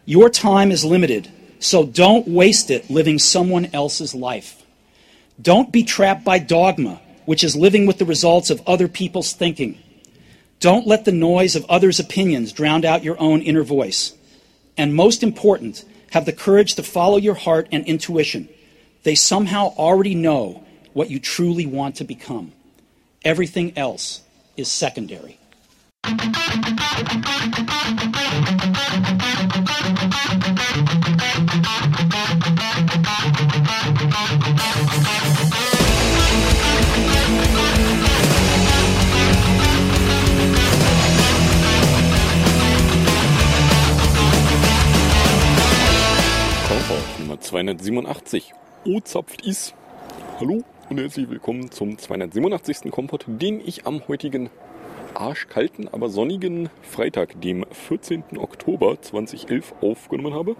Your time is limited, so don't waste it living someone else's life. Don't be trapped by dogma, which is living with the results of other people's thinking. Don't let the noise of others' opinions drown out your own inner voice. And most important, have the courage to follow your heart and intuition. They somehow already know what you truly want to become. Everything else is secondary. Nummer 287. O-Zapft is. Hallo und herzlich willkommen zum 287. Kompott, den ich am heutigen arschkalten, aber sonnigen Freitag, dem 14. Oktober 2011 aufgenommen habe.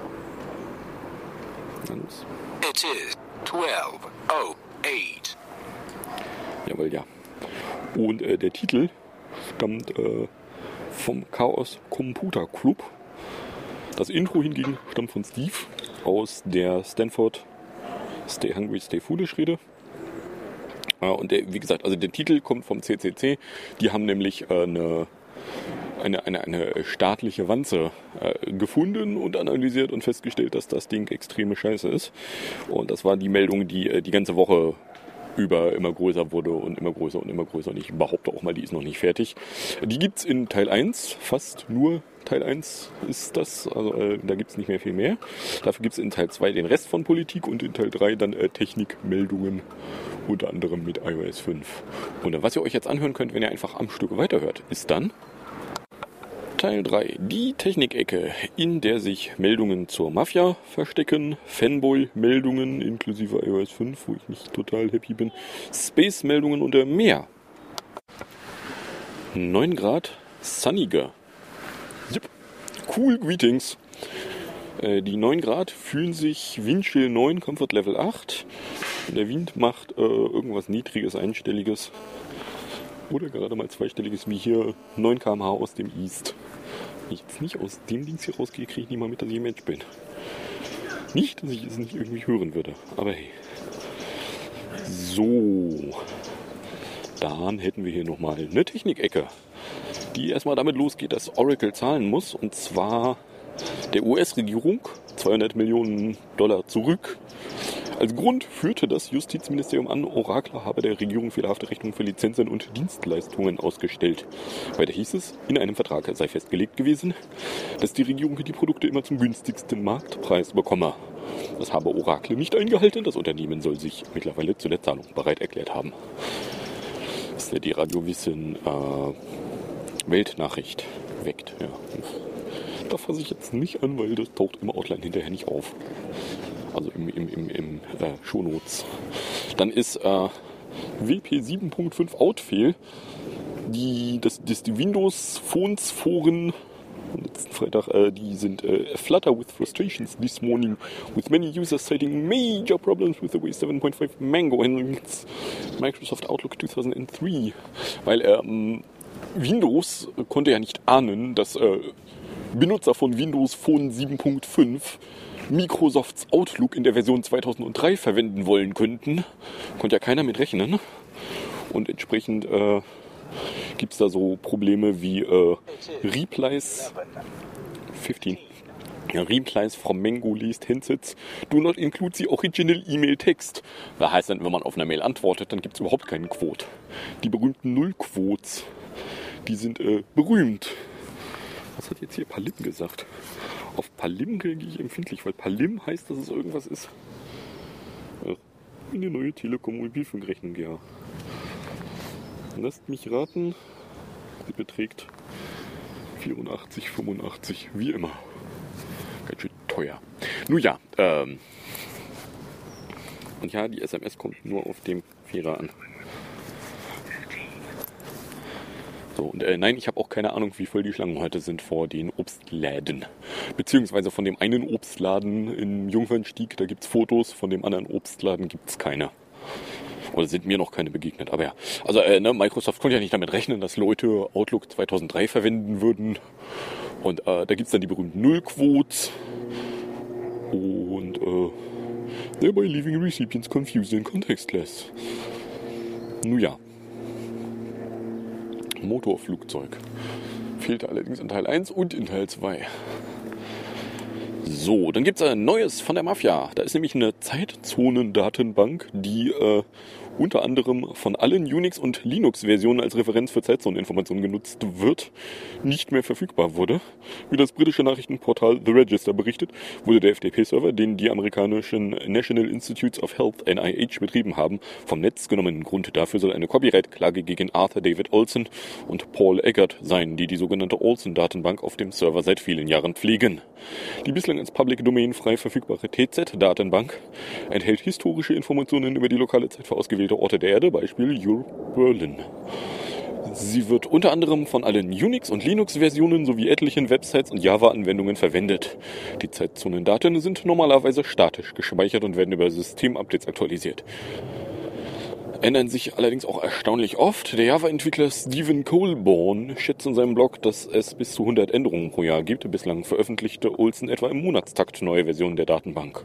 It is 12:08. Jawohl, ja. Und der Titel stammt vom Chaos Computer Club. Das Intro hingegen stammt von Steve aus der Stanford Stay Hungry, Stay Foolish Rede. Und wie gesagt, also der Titel kommt vom CCC. Die haben nämlich eine staatliche Wanze gefunden und analysiert und festgestellt, dass das Ding extreme Scheiße ist. Und das war die Meldung, die die ganze Woche über immer größer wurde und immer größer und immer größer. Und ich behaupte auch mal, die ist noch nicht fertig. Die gibt's in Teil 1, fast nur Teil 1 ist das, also da gibt's nicht mehr viel mehr. Dafür gibt's in Teil 2 den Rest von Politik und in Teil 3 dann Technikmeldungen, unter anderem mit iOS 5. Und was ihr euch jetzt anhören könnt, wenn ihr einfach am Stück weiterhört, ist dann Teil 3, die Technikecke, in der sich Meldungen zur Mafia verstecken, Fanboy-Meldungen inklusive iOS 5, wo ich nicht total happy bin, Space-Meldungen und mehr. 9 Grad, sunniger. Yep. Cool, greetings. Die 9 Grad fühlen sich Windchill 9, Comfort Level 8. Der Wind macht irgendwas Niedriges, Einstelliges. Oder gerade mal zweistelliges, wie hier 9 km/h aus dem East. Wenn ich jetzt nicht aus dem Dings hier rausgehe, kriege ich nicht mal mit, dass ich im Mensch bin. Nicht, dass ich es nicht irgendwie hören würde, aber hey. So. Dann hätten wir hier nochmal eine Technikecke, die erstmal damit losgeht, dass Oracle zahlen muss. Und zwar der US-Regierung $200 Millionen zurück. Als Grund führte das Justizministerium an, Oracle habe der Regierung fehlerhafte Rechnungen für Lizenzen und Dienstleistungen ausgestellt. Weiter hieß es, in einem Vertrag sei festgelegt gewesen, dass die Regierung die Produkte immer zum günstigsten Marktpreis bekomme. Das habe Oracle nicht eingehalten, das Unternehmen soll sich mittlerweile zu der Zahlung bereit erklärt haben. Das ist ja die Radiowissen Weltnachricht weckt. Ja. Da fasse ich jetzt nicht an, weil das taucht im Outline hinterher nicht auf. Also im Shownotes. Dann ist WP 7.5 Outfail, die Windows Phones Foren letzten Freitag, die sind flutter with frustrations this morning, with many users citing major problems with the way 7.5 Mango handles Microsoft Outlook 2003. Weil Windows konnte ja nicht ahnen, dass Benutzer von Windows Phone 7.5 Microsofts Outlook in der Version 2003 verwenden wollen könnten. Konnte ja keiner mit rechnen. Und entsprechend gibt es da so Probleme wie Replies 15. Ja, Replies from Mango list handsets do not include the original email text. Das heißt dann, wenn man auf eine Mail antwortet, dann gibt es überhaupt keinen Quote. Die berühmten Nullquotes, die sind berühmt. Was hat jetzt hier Palim gesagt? Auf Palim reagiere ich empfindlich, weil Palim heißt, dass es irgendwas ist. Eine neue Telekom-Mobilfunkrechnung, ja. Lasst mich raten, sie beträgt 84,85, wie immer. Ganz schön teuer. Nun ja, und ja, die SMS kommt nur auf dem Vierer an. So, und nein, ich habe auch keine Ahnung, wie voll die Schlangen heute sind vor den Obstläden. Beziehungsweise von dem einen Obstladen in Jungfernstieg, da gibt es Fotos, von dem anderen Obstladen gibt es keine. Oder sind mir noch keine begegnet. Aber ja, also Microsoft konnte ja nicht damit rechnen, dass Leute Outlook 2003 verwenden würden. Und da gibt es dann die berühmten Nullquotes und thereby leaving recipients confused and contextless. Nun ja. Motorflugzeug. Fehlte allerdings in Teil 1 und in Teil 2. So, dann gibt es ein neues von der Mafia. Da ist nämlich eine Zeitzonendatenbank, die unter anderem von allen Unix- und Linux-Versionen als Referenz für Zeitzoneninformationen genutzt wird, nicht mehr verfügbar wurde. Wie das britische Nachrichtenportal The Register berichtet, wurde der FTP-Server, den die amerikanischen National Institutes of Health NIH betrieben haben, vom Netz genommen. Grund dafür soll eine Copyright-Klage gegen Arthur David Olson und Paul Eggert sein, die sogenannte Olson-Datenbank auf dem Server seit vielen Jahren pflegen. Die bislang als Public Domain frei verfügbare TZ-Datenbank enthält historische Informationen über die lokale Zeit für ausgewählte Orte der Erde, Beispiel Europe Berlin. Sie wird unter anderem von allen Unix- und Linux-Versionen sowie etlichen Websites und Java-Anwendungen verwendet. Die Zeitzonendaten sind normalerweise statisch gespeichert und werden über Systemupdates aktualisiert. Ändern sich allerdings auch erstaunlich oft. Der Java-Entwickler Stephen Colborn schätzt in seinem Blog, dass es bis zu 100 Änderungen pro Jahr gibt. Bislang veröffentlichte Olson etwa im Monatstakt neue Versionen der Datenbank.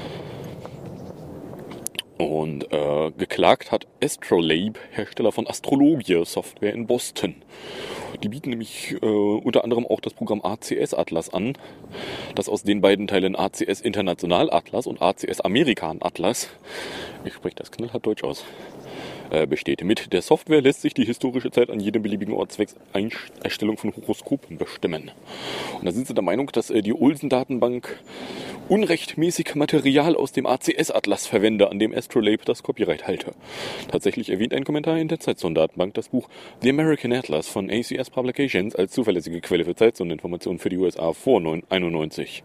Und geklagt hat Astrolabe, Hersteller von Astrologia-Software in Boston. Die bieten nämlich unter anderem auch das Programm ACS Atlas an, das aus den beiden Teilen ACS International Atlas und ACS American Atlas, ich spreche das knallhart Deutsch aus, besteht. Mit der Software lässt sich die historische Zeit an jedem beliebigen Ort zwecks Erstellung von Horoskopen bestimmen. Und da sind sie der Meinung, dass die Olson-Datenbank unrechtmäßig Material aus dem ACS-Atlas verwende, an dem Astrolabe das Copyright halte. Tatsächlich erwähnt ein Kommentar in der Zeitzone-Datenbank das Buch The American Atlas von ACS Publications als zuverlässige Quelle für Zeitzoneninformationen für die USA vor 1991.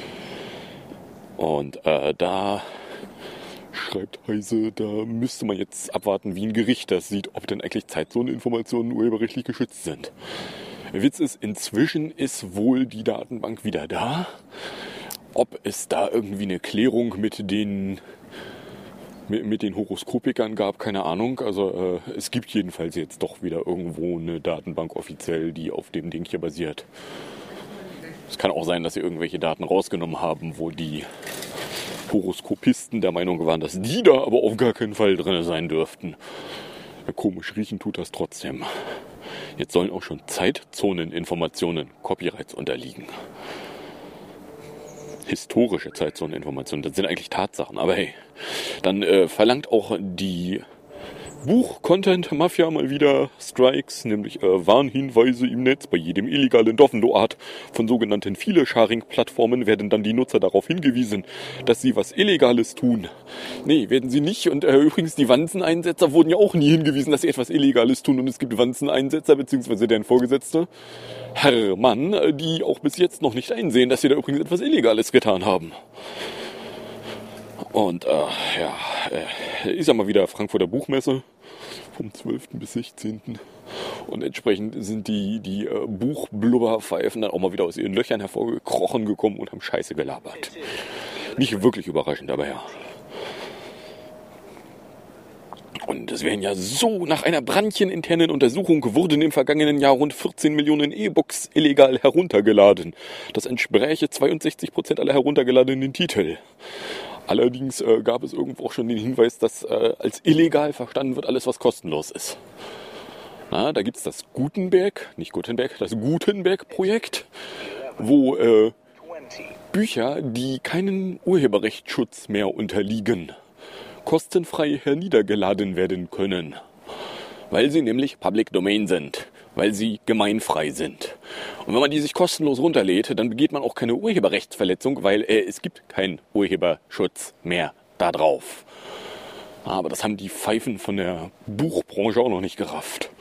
Und da schreibt Heise, da müsste man jetzt abwarten, wie ein Gericht das sieht, ob denn eigentlich Zeitzoneinformationen urheberrechtlich geschützt sind. Der Witz ist, inzwischen ist wohl die Datenbank wieder da. Ob es da irgendwie eine Klärung mit den Horoskopikern gab, keine Ahnung. Also es gibt jedenfalls jetzt doch wieder irgendwo eine Datenbank offiziell, die auf dem Ding hier basiert. Es kann auch sein, dass sie irgendwelche Daten rausgenommen haben, wo die Horoskopisten der Meinung waren, dass die da aber auf gar keinen Fall drin sein dürften. Ja, komisch riechen tut das trotzdem. Jetzt sollen auch schon Zeitzoneninformationen Copyrights unterliegen. Historische Zeitzoneninformationen, das sind eigentlich Tatsachen, aber hey. Dann verlangt auch die Buch-Content-Mafia mal wieder Strikes, nämlich Warnhinweise im Netz. Bei jedem illegalen Download von sogenannten File-Sharing-Plattformen werden dann die Nutzer darauf hingewiesen, dass sie was Illegales tun. Nee, werden sie nicht. Und übrigens, die Wanzeneinsetzer wurden ja auch nie hingewiesen, dass sie etwas Illegales tun. Und es gibt Wanzeneinsetzer, beziehungsweise deren Vorgesetzte, Herr Mann, die auch bis jetzt noch nicht einsehen, dass sie da übrigens etwas Illegales getan haben. Und ist ja mal wieder Frankfurter Buchmesse vom 12. bis 16. Und entsprechend sind die Buchblubberpfeifen dann auch mal wieder aus ihren Löchern hervorgekrochen gekommen und haben Scheiße gelabert. Nicht wirklich überraschend, aber ja. Und es werden ja so, nach einer brandcheninternen Untersuchung wurden im vergangenen Jahr rund 14 Millionen E-Books illegal heruntergeladen. Das entspräche 62% aller heruntergeladenen Titel. Allerdings gab es irgendwo auch schon den Hinweis, dass als illegal verstanden wird alles, was kostenlos ist. Na, da gibt es das das Gutenberg-Projekt, wo Bücher, die keinen Urheberrechtsschutz mehr unterliegen, kostenfrei herniedergeladen werden können. Weil sie nämlich Public Domain sind, weil sie gemeinfrei sind. Und wenn man die sich kostenlos runterlädt, dann begeht man auch keine Urheberrechtsverletzung, weil es gibt keinen Urheberschutz mehr da drauf. Aber das haben die Pfeifen von der Buchbranche auch noch nicht gerafft.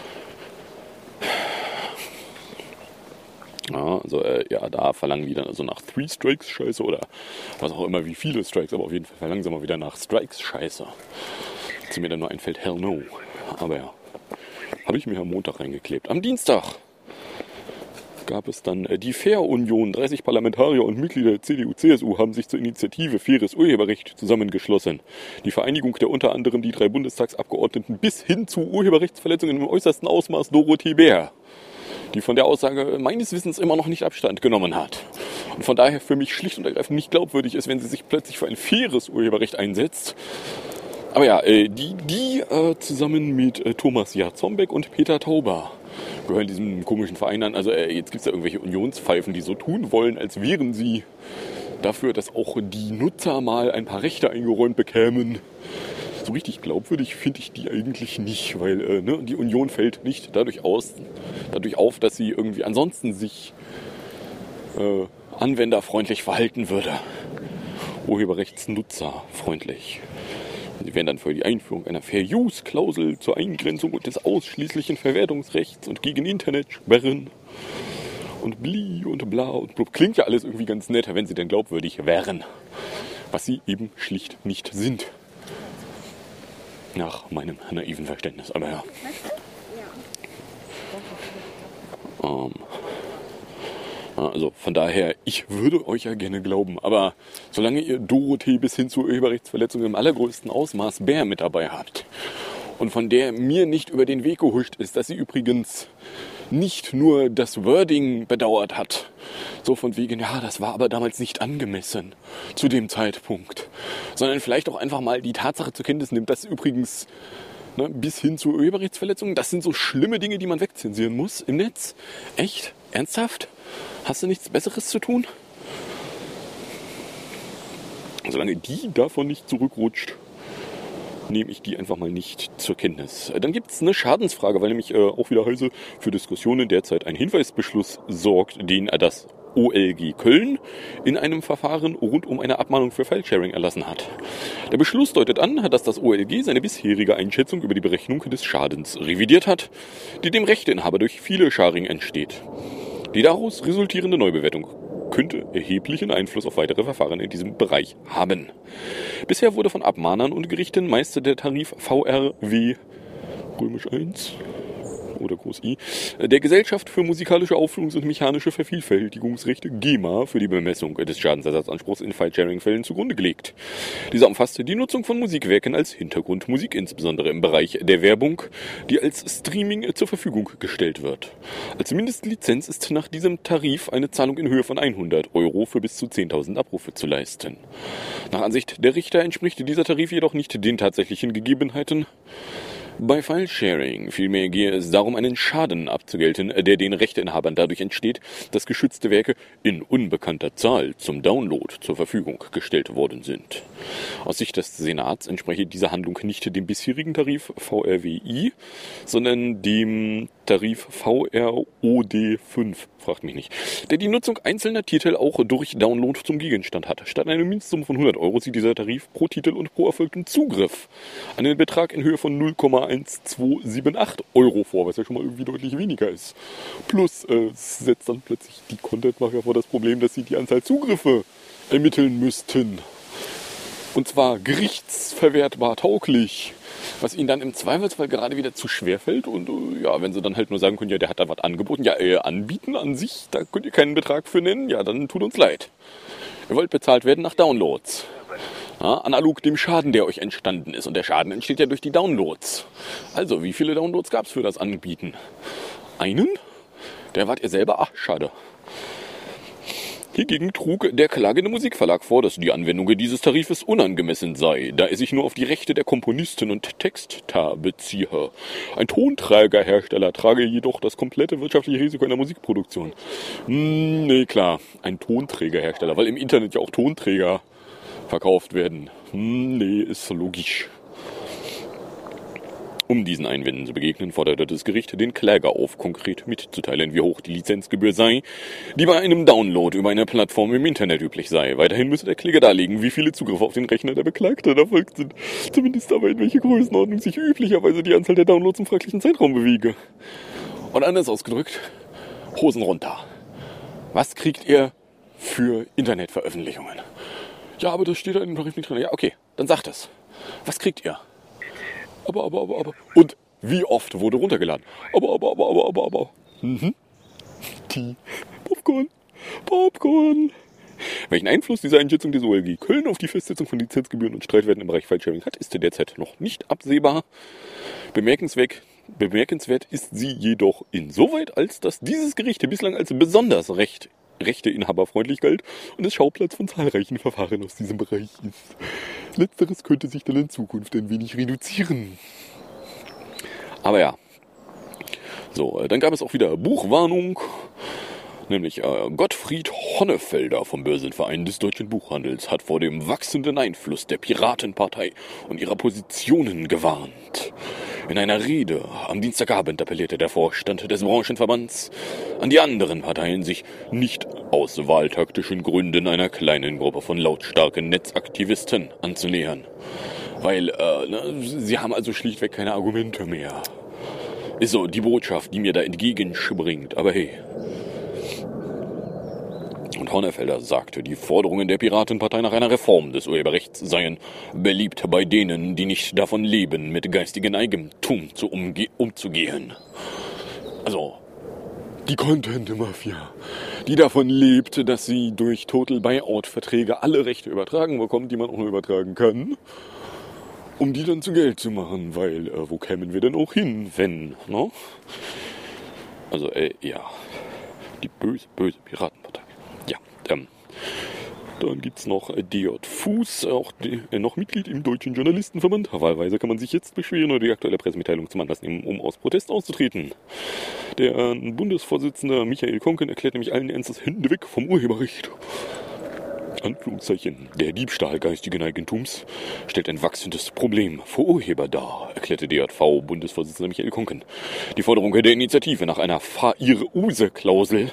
Ja, also da verlangen die dann also nach 3 Strikes Scheiße oder was auch immer, wie viele Strikes, aber auf jeden Fall verlangen sie mal wieder nach Strikes Scheiße. Zu mir dann nur einfällt, hell no. Aber ja, habe ich mir am Montag reingeklebt. Am Dienstag gab es dann die Fair-Union. 30 Parlamentarier und Mitglieder der CDU-CSU haben sich zur Initiative Faires Urheberrecht zusammengeschlossen. Die Vereinigung der unter anderem die 3 Bundestagsabgeordneten bis hin zu Urheberrechtsverletzungen im äußersten Ausmaß Dorothee Bär. die von der Aussage meines Wissens immer noch nicht Abstand genommen hat. Und von daher für mich schlicht und ergreifend nicht glaubwürdig ist, wenn sie sich plötzlich für ein faires Urheberrecht einsetzt. Aber ja, die zusammen mit Thomas Jarzombeck und Peter Tauber gehören diesem komischen Verein an. Also jetzt gibt es ja irgendwelche Unionspfeifen, die so tun wollen, als wären sie dafür, dass auch die Nutzer mal ein paar Rechte eingeräumt bekämen. So richtig glaubwürdig finde ich die eigentlich nicht, weil die Union fällt nicht dadurch auf, dass sie irgendwie ansonsten sich anwenderfreundlich verhalten würde. Urheberrechtsnutzerfreundlich. Sie werden dann für die Einführung einer Fair-Use-Klausel zur Eingrenzung des ausschließlichen Verwertungsrechts und gegen Internetsperren und bli und bla und blub. Klingt ja alles irgendwie ganz nett, wenn sie denn glaubwürdig wären. Was sie eben schlicht nicht sind. Nach meinem naiven Verständnis, aber ja. Also von daher, ich würde euch ja gerne glauben, aber solange ihr Dorothee bis hin zu Urheberrechtsverletzungen im allergrößten Ausmaß Bär mit dabei habt und von der mir nicht über den Weg gehuscht ist, dass sie übrigens nicht nur das Wording bedauert hat, so von wegen, ja, das war aber damals nicht angemessen zu dem Zeitpunkt, sondern vielleicht auch einfach mal die Tatsache zur Kenntnis nimmt, dass übrigens bis hin zu Urheberrechtsverletzungen, das sind so schlimme Dinge, die man wegzensieren muss im Netz. Echt? Ernsthaft? Hast du nichts Besseres zu tun? Solange die davon nicht zurückrutscht, nehme ich die einfach mal nicht zur Kenntnis. Dann gibt es eine Schadensfrage, weil nämlich auch wieder heiße für Diskussionen derzeit ein Hinweisbeschluss sorgt, den das OLG Köln in einem Verfahren rund um eine Abmahnung für Filesharing erlassen hat. Der Beschluss deutet an, dass das OLG seine bisherige Einschätzung über die Berechnung des Schadens revidiert hat, die dem Rechteinhaber durch viele Sharing entsteht. Die daraus resultierende Neubewertung könnte erheblichen Einfluss auf weitere Verfahren in diesem Bereich haben. Bisher wurde von Abmahnern und Gerichten meist der Tarif VRW I oder Groß I der Gesellschaft für musikalische Aufführungs- und mechanische Vervielfältigungsrechte GEMA für die Bemessung des Schadensersatzanspruchs in File-Sharing-Fällen zugrunde gelegt. Dieser umfasste die Nutzung von Musikwerken als Hintergrundmusik, insbesondere im Bereich der Werbung, die als Streaming zur Verfügung gestellt wird. Als Mindestlizenz ist nach diesem Tarif eine Zahlung in Höhe von 100 € für bis zu 10.000 Abrufe zu leisten. Nach Ansicht der Richter entspricht dieser Tarif jedoch nicht den tatsächlichen Gegebenheiten. Bei File-Sharing vielmehr gehe es darum, einen Schaden abzugelten, der den Rechteinhabern dadurch entsteht, dass geschützte Werke in unbekannter Zahl zum Download zur Verfügung gestellt worden sind. Aus Sicht des Senats entspreche diese Handlung nicht dem bisherigen Tarif VRWI, sondern dem Tarif VROD 5, fragt mich nicht, der die Nutzung einzelner Titel auch durch Download zum Gegenstand hat. Statt einer Mindestsumme von 100 € sieht dieser Tarif pro Titel und pro erfolgten Zugriff einen Betrag in Höhe von 0,1278 € vor, was ja schon mal irgendwie deutlich weniger ist. Plus setzt dann plötzlich die Contentmacher vor das Problem, dass sie die Anzahl Zugriffe ermitteln müssten. Und zwar gerichtsverwertbar tauglich. Was ihnen dann im Zweifelsfall gerade wieder zu schwer fällt. Und ja, wenn sie dann halt nur sagen können, ja, der hat da was angeboten. Ja, anbieten an sich, da könnt ihr keinen Betrag für nennen. Ja, dann tut uns leid. Ihr wollt bezahlt werden nach Downloads. Ja, analog dem Schaden, der euch entstanden ist. Und der Schaden entsteht ja durch die Downloads. Also, wie viele Downloads gab es für das Anbieten? Einen? Der wart ihr selber? Ach, schade. Hiergegen trug der klagende Musikverlag vor, dass die Anwendung dieses Tarifes unangemessen sei, da er sich nur auf die Rechte der Komponisten und Texter beziehe. Ein Tonträgerhersteller trage jedoch das komplette wirtschaftliche Risiko einer Musikproduktion. Nee, klar, ein Tonträgerhersteller, weil im Internet ja auch Tonträger verkauft werden. Nee, ist logisch. Um diesen Einwänden zu begegnen, forderte das Gericht den Kläger auf, konkret mitzuteilen, wie hoch die Lizenzgebühr sei, die bei einem Download über eine Plattform im Internet üblich sei. Weiterhin müsse der Kläger darlegen, wie viele Zugriffe auf den Rechner der Beklagten erfolgt sind, zumindest aber in welche Größenordnung sich üblicherweise die Anzahl der Downloads im fraglichen Zeitraum bewege. Und anders ausgedrückt, Hosen runter. Was kriegt ihr für Internetveröffentlichungen? Ja, aber das steht da in dem Tarif nicht drin. Ja, okay, dann sagt es. Was kriegt ihr? Aber. Und wie oft wurde runtergeladen? Aber. Die Popcorn. Welchen Einfluss diese Einschätzung des OLG Köln auf die Festsetzung von Lizenzgebühren und Streitwerten im Bereich Filesharing hat, ist derzeit noch nicht absehbar. Bemerkenswert Bemerkenswert ist sie jedoch insoweit, als dass dieses Gericht bislang als besonders rechteinhaberfreundlich galt und es Schauplatz von zahlreichen Verfahren aus diesem Bereich ist. Letzteres könnte sich dann in Zukunft ein wenig reduzieren. Aber ja. So, dann gab es auch wieder Buchwarnung. Nämlich Gottfried Honnefelder vom Börsenverein des Deutschen Buchhandels hat vor dem wachsenden Einfluss der Piratenpartei und ihrer Positionen gewarnt. In einer Rede am Dienstagabend appellierte der Vorstand des Branchenverbands an die anderen Parteien, sich nicht aus wahltaktischen Gründen einer kleinen Gruppe von lautstarken Netzaktivisten anzunähern. Weil sie haben also schlichtweg keine Argumente mehr. Ist so die Botschaft, die mir da entgegenspringt. Aber hey. Und Honnefelder sagte, die Forderungen der Piratenpartei nach einer Reform des Urheberrechts seien beliebt bei denen, die nicht davon leben, mit geistigem Eigentum umzugehen. Also, die Content-Mafia, die davon lebt, dass sie durch Total Buyout-Verträge alle Rechte übertragen bekommt, die man auch nur übertragen kann, um die dann zu Geld zu machen, weil wo kämen wir denn auch hin, wenn, ne? Also, ja, die böse Piratenpartei. Ja, dann gibt's noch DJ Fuß, auch noch Mitglied im Deutschen Journalistenverband. Wahlweise kann man sich jetzt beschweren oder die aktuelle Pressemitteilung zum Anlass nehmen, um aus Protest auszutreten. Der Bundesvorsitzende Michael Konken erklärt nämlich allen Ernstes Hände weg vom Urheberrecht. Anführungszeichen, der Diebstahl geistigen Eigentums stellt ein wachsendes Problem für Urheber dar, erklärte DJV-Bundesvorsitzender Michael Konken. Die Forderung der Initiative nach einer Fair-Use-Klausel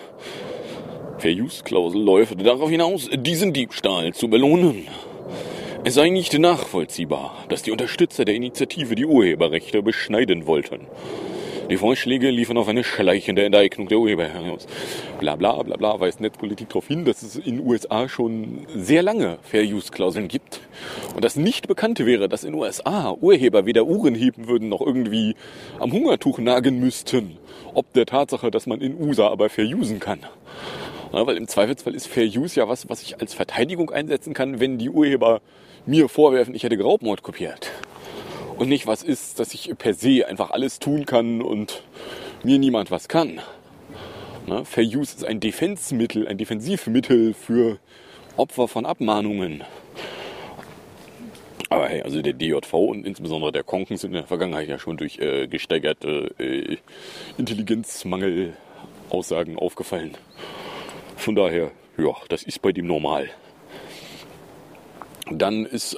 läuft darauf hinaus, diesen Diebstahl zu belohnen. Es sei nicht nachvollziehbar, dass die Unterstützer der Initiative die Urheberrechte beschneiden wollten. Die Vorschläge liefern auf eine schleichende Enteignung der Urheber hinaus. Bla bla bla bla weist Netzpolitik darauf hin, dass es in den USA schon sehr lange Fair-Use-Klauseln gibt. Und das nicht bekannt wäre, dass in den USA Urheber weder Uhren heben würden, noch irgendwie am Hungertuch nagen müssten. Ob der Tatsache, dass man in USA aber Fair-Usen kann. Ja, weil im Zweifelsfall ist Fair-Use ja was ich als Verteidigung einsetzen kann, wenn die Urheber mir vorwerfen, ich hätte Raubmord kopiert. Und nicht was ist, dass ich per se einfach alles tun kann und mir niemand was kann. Na, Fair Use ist ein Defensivmittel für Opfer von Abmahnungen. Aber hey, also der DJV und insbesondere der Konken sind in der Vergangenheit ja schon durch gesteigerte Intelligenzmangel-Aussagen aufgefallen. Von daher, ja, das ist bei dem normal. Dann ist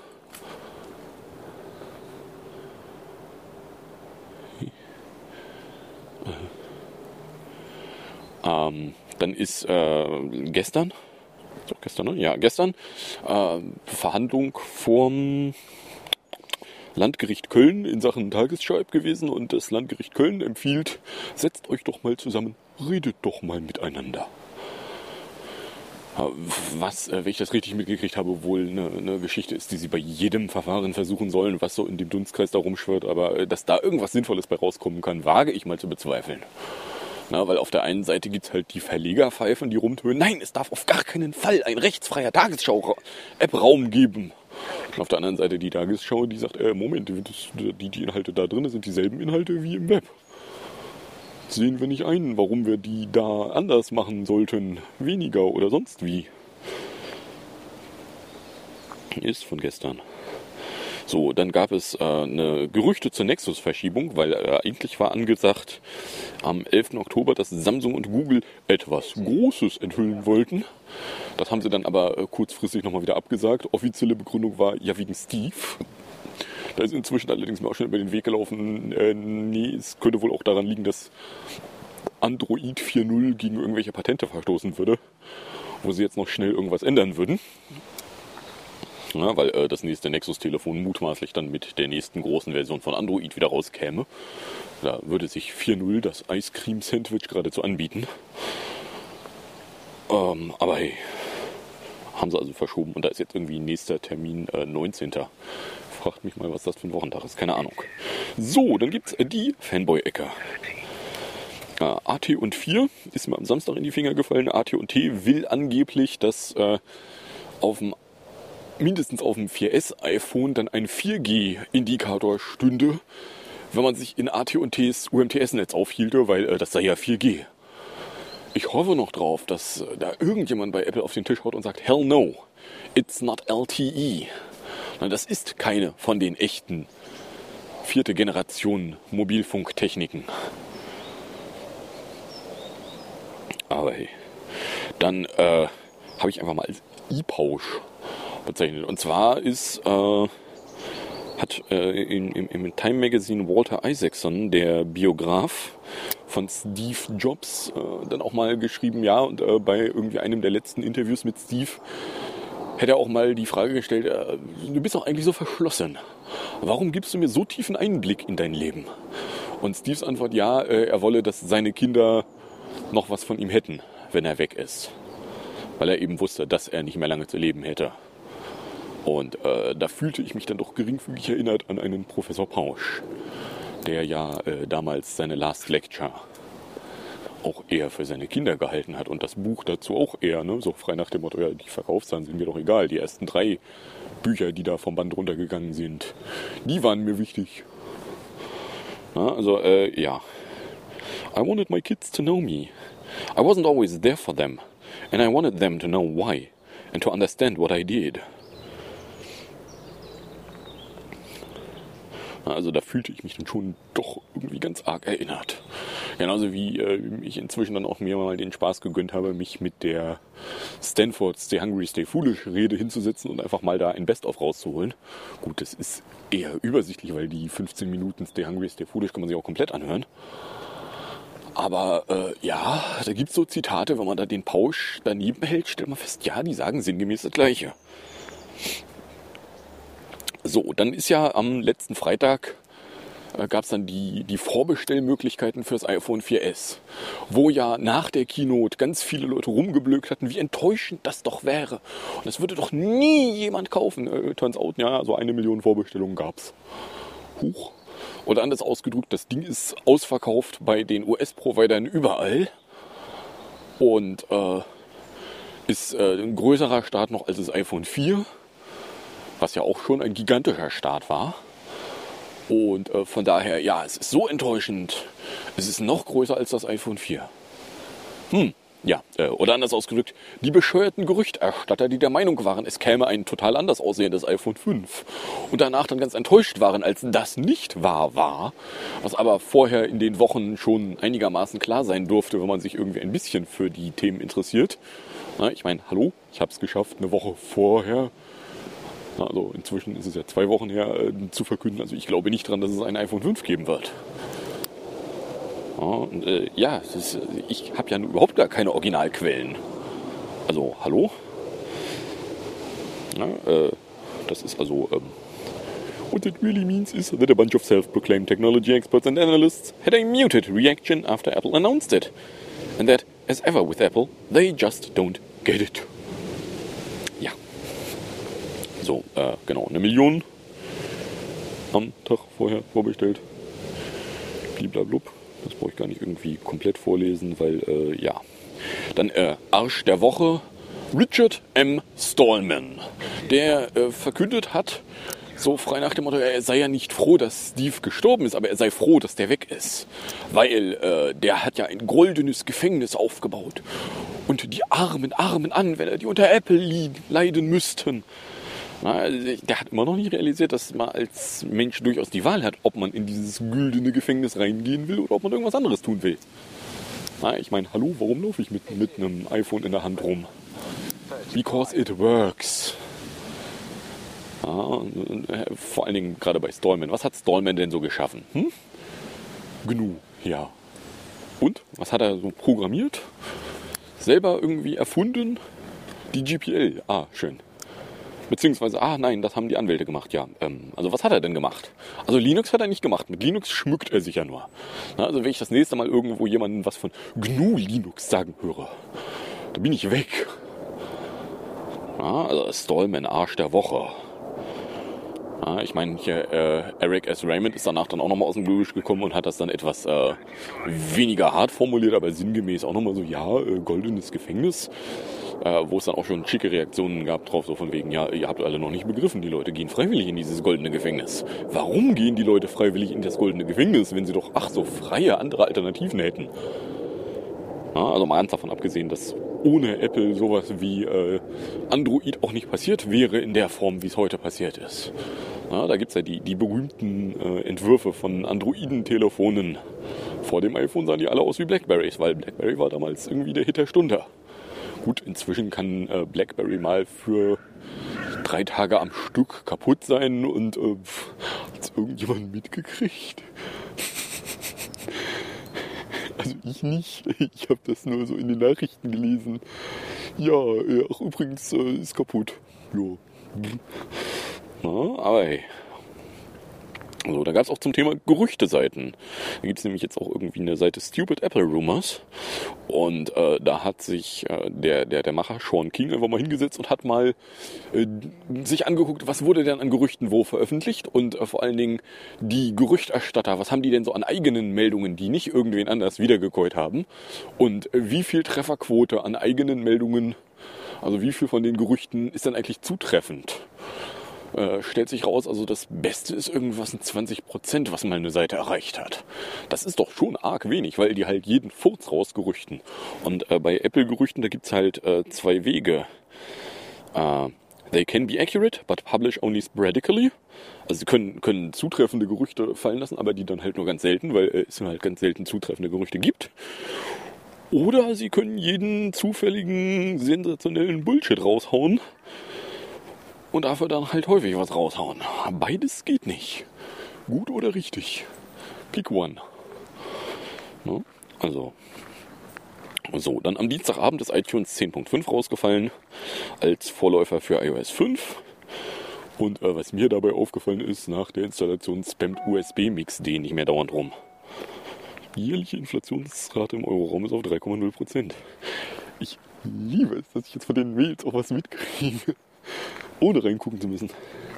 gestern, doch gestern, ne? Ja, gestern Verhandlung vorm Landgericht Köln in Sachen Tagesschau-App gewesen und das Landgericht Köln empfiehlt, setzt euch doch mal zusammen, redet doch mal miteinander. Was, wenn ich das richtig mitgekriegt habe, wohl eine Geschichte ist, die sie bei jedem Verfahren versuchen sollen, was so in dem Dunstkreis da rumschwirrt, aber dass da irgendwas Sinnvolles bei rauskommen kann, wage ich mal zu bezweifeln. Na, weil auf der einen Seite gibt es halt die Verlegerpfeifen, die rumtönen, nein, es darf auf gar keinen Fall ein rechtsfreier Tagesschau-App-Raum geben. Und auf der anderen Seite die Tagesschau, die sagt, Moment, die Inhalte da drin sind dieselben Inhalte wie im Web. Sehen wir nicht ein, warum wir die da anders machen sollten, weniger oder sonst wie. Ist von gestern. So, dann gab es eine Gerüchte zur Nexus-Verschiebung, weil eigentlich war angesagt am 11. Oktober, dass Samsung und Google etwas Großes enthüllen wollten. Das haben sie dann aber kurzfristig nochmal wieder abgesagt. Offizielle Begründung war ja wegen Steve. Da ist inzwischen allerdings mir auch schon über den Weg gelaufen, nee, es könnte wohl auch daran liegen, dass Android 4.0 gegen irgendwelche Patente verstoßen würde, wo sie jetzt noch schnell irgendwas ändern würden. Ja, weil das nächste Nexus-Telefon mutmaßlich dann mit der nächsten großen Version von Android wieder rauskäme. Da würde sich 4.0 das Ice Cream Sandwich geradezu anbieten. Aber hey, haben sie also verschoben und da ist jetzt irgendwie nächster Termin 19. Fragt mich mal, was das für ein Wochentag ist. Keine Ahnung. So, dann gibt's die Fanboy-Ecke. AT&4 ist mir am Samstag in die Finger gefallen. AT&T will angeblich, dass mindestens auf dem 4S-iPhone dann ein 4G-Indikator stünde, wenn man sich in AT&Ts UMTS-Netz aufhielte, weil das sei ja 4G. Ich hoffe noch drauf, dass da irgendjemand bei Apple auf den Tisch haut und sagt, hell no, it's not LTE. Nein, das ist keine von den echten 4. Generation Mobilfunktechniken. Aber hey, dann habe ich einfach mal als ePausch bezeichnet. Und zwar hat im Time Magazine Walter Isaacson, der Biograf von Steve Jobs, dann auch mal geschrieben, ja, und bei irgendwie einem der letzten Interviews mit Steve hätte er auch mal die Frage gestellt, du bist doch eigentlich so verschlossen. Warum gibst du mir so tiefen Einblick in dein Leben? Und Steves Antwort, ja, er wolle, dass seine Kinder noch was von ihm hätten, wenn er weg ist. Weil er eben wusste, dass er nicht mehr lange zu leben hätte. Und da fühlte ich mich dann doch geringfügig erinnert an einen Professor Pausch, der ja damals seine Last Lecture auch eher für seine Kinder gehalten hat und das Buch dazu auch eher, ne, so frei nach dem Motto, ja, die Verkaufszahlen sind mir doch egal. Die ersten 3 Bücher, die da vom Band runtergegangen sind, die waren mir wichtig. Ja, also, ja. I wanted my kids to know me. I wasn't always there for them. And I wanted them to know why. And to understand what I did. Also da fühlte ich mich dann schon doch irgendwie ganz arg erinnert. Genauso wie ich inzwischen dann auch mir mal den Spaß gegönnt habe, mich mit der Stanford Stay Hungry, Stay Foolish Rede hinzusetzen und einfach mal da ein Best-of rauszuholen. Gut, das ist eher übersichtlich, weil die 15 Minuten Stay Hungry, Stay Foolish kann man sich auch komplett anhören. Aber ja, da gibt es so Zitate, wenn man da den Pausch daneben hält, stellt man fest, ja, die sagen sinngemäß das Gleiche. So, dann ist ja am letzten Freitag gab es dann die Vorbestellmöglichkeiten fürs iPhone 4S, wo ja nach der Keynote ganz viele Leute rumgeblökt hatten, wie enttäuschend das doch wäre. Und das würde doch nie jemand kaufen. Turns out, ja, so 1 Million Vorbestellungen gab's. Huch. Oder anders ausgedrückt, das Ding ist ausverkauft bei den US-Providern überall. Und ist ein größerer Start noch als das iPhone 4. Was ja auch schon ein gigantischer Start war. Und von daher, ja, es ist so enttäuschend. Es ist noch größer als das iPhone 4. Ja, oder anders ausgedrückt, die bescheuerten Gerüchterstatter, die der Meinung waren, es käme ein total anders aussehendes iPhone 5. Und danach dann ganz enttäuscht waren, als das nicht wahr war. Was aber vorher in den Wochen schon einigermaßen klar sein durfte, wenn man sich irgendwie ein bisschen für die Themen interessiert. Na, ich meine, hallo, ich habe es geschafft, eine Woche vorher. Also inzwischen ist es ja 2 Wochen her zu verkünden. Also ich glaube nicht dran, dass es ein iPhone 5 geben wird. Ja, und, ja, ich habe ja überhaupt gar keine Originalquellen. Also, hallo? Ja, das ist also... What it really means is that a bunch of self-proclaimed technology experts and analysts had a muted reaction after Apple announced it. And that, as ever with Apple, they just don't get it. Ja. So, genau, 1 Million am Tag vorher vorbestellt. Bliblablub. Das brauche ich gar nicht irgendwie komplett vorlesen, weil, ja. Dann, Arsch der Woche. Richard M. Stallman, der verkündet hat, so frei nach dem Motto, er sei ja nicht froh, dass Steve gestorben ist, aber er sei froh, dass der weg ist. Weil der hat ja ein goldenes Gefängnis aufgebaut. Und die armen Anwender, die unter Apple leiden müssten. Na, der hat immer noch nicht realisiert, dass man als Mensch durchaus die Wahl hat, ob man in dieses güldene Gefängnis reingehen will oder ob man irgendwas anderes tun will. Na, ich meine, hallo, warum laufe ich mit einem iPhone in der Hand rum? Because it works. Ja, vor allen Dingen gerade bei Stallman. Was hat Stallman denn so geschaffen? GNU, ja. Und? Was hat er so programmiert? Selber irgendwie erfunden? Die GPL. Ah, schön. Beziehungsweise, nein, das haben die Anwälte gemacht, ja. Also was hat er denn gemacht? Also Linux hat er nicht gemacht. Mit Linux schmückt er sich ja nur. Na, also wenn ich das nächste Mal irgendwo jemanden was von GNU Linux sagen höre, da bin ich weg. Ja, also Stallman, Arsch der Woche. Ja, ich meine, hier Eric S. Raymond ist danach dann auch nochmal aus dem Gebüsch gekommen und hat das dann etwas weniger hart formuliert, aber sinngemäß auch nochmal so, ja, goldenes Gefängnis. wo es dann auch schon schicke Reaktionen gab drauf, so von wegen, ja, ihr habt alle noch nicht begriffen, die Leute gehen freiwillig in dieses goldene Gefängnis. Warum gehen die Leute freiwillig in das goldene Gefängnis, wenn sie doch, so freie andere Alternativen hätten? Ja, also mal ganz davon abgesehen, dass ohne Apple sowas wie Android auch nicht passiert wäre in der Form, wie es heute passiert ist. Ja, da gibt es ja die berühmten Entwürfe von Androiden-Telefonen. Vor dem iPhone sahen die alle aus wie Blackberries, weil Blackberry war damals irgendwie der Hit der Stunde. Gut, inzwischen kann Blackberry mal für 3 Tage am Stück kaputt sein und hat's irgendjemand mitgekriegt? Also ich nicht. Ich habe das nur so in den Nachrichten gelesen. Ja, ach übrigens, ist kaputt. Jo. Na, aber hey. So, da gab es auch zum Thema Gerüchteseiten. Da gibt es nämlich jetzt auch irgendwie eine Seite Stupid Apple Rumors. Und da hat sich der Macher Sean King einfach mal hingesetzt und hat mal sich angeguckt, was wurde denn an Gerüchten wo veröffentlicht. Und vor allen Dingen die Gerüchterstatter, was haben die denn so an eigenen Meldungen, die nicht irgendwen anders wiedergekäut haben. Und wie viel Trefferquote an eigenen Meldungen, also wie viel von den Gerüchten ist dann eigentlich zutreffend? Stellt sich raus, also das Beste ist irgendwas in 20%, was mal eine Seite erreicht hat. Das ist doch schon arg wenig, weil die halt jeden Furz rausgerüchten. Und bei Apple-Gerüchten, da gibt's halt 2 Wege. They can be accurate, but publish only sporadically. Also sie können zutreffende Gerüchte fallen lassen, aber die dann halt nur ganz selten, weil es halt ganz selten zutreffende Gerüchte gibt. Oder sie können jeden zufälligen, sensationellen Bullshit raushauen. Und dafür dann halt häufig was raushauen. Beides geht nicht. Gut oder richtig. Pick one. Ne? Also. So, dann am Dienstagabend ist iTunes 10.5 rausgefallen. Als Vorläufer für iOS 5. Und was mir dabei aufgefallen ist, nach der Installation spammt USB-Mix-D nicht mehr dauernd rum. Die jährliche Inflationsrate im Euroraum ist auf 3,0%. Ich liebe es, dass ich jetzt von den Mails auch was mitkriege. Ohne reingucken zu müssen.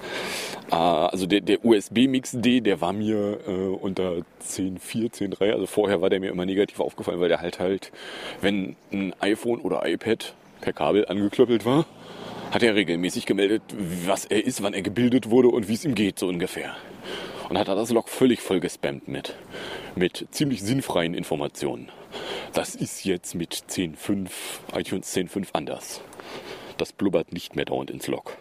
Also der USB-Mix-D, der war mir unter 10.4, 10.3, also vorher war der mir immer negativ aufgefallen, weil der halt, wenn ein iPhone oder iPad per Kabel angeklöppelt war, hat er regelmäßig gemeldet, was er ist, wann er gebildet wurde und wie es ihm geht, so ungefähr. Und hat das Log völlig voll gespammt mit ziemlich sinnfreien Informationen. Das ist jetzt mit 10.5, iTunes 10.5 anders. Das blubbert nicht mehr dauernd ins Log.